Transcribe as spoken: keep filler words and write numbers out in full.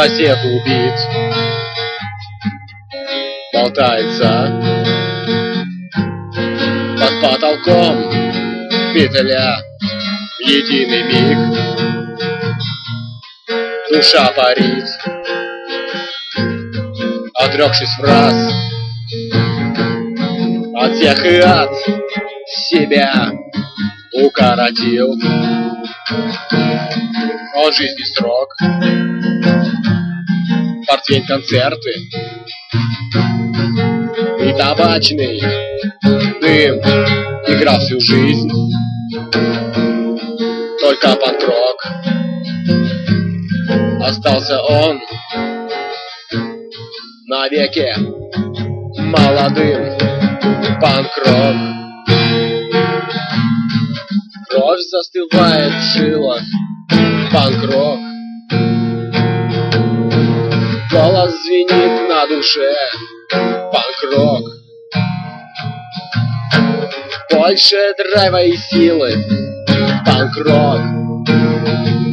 сосед убит, болтается под потолком петля в единый миг. Душа парит, отрекшись фраз от всех и от себя, укоротил он жизни срок. Портвейн, концерты и табачный дым играл всю жизнь, только панк-рок. Остался он навеки молодым, панк-рок. Кровь застывает в жилах, панк-рок. Голос звенит на душе, панк-рок. Больше драйва и силы, панк-рок.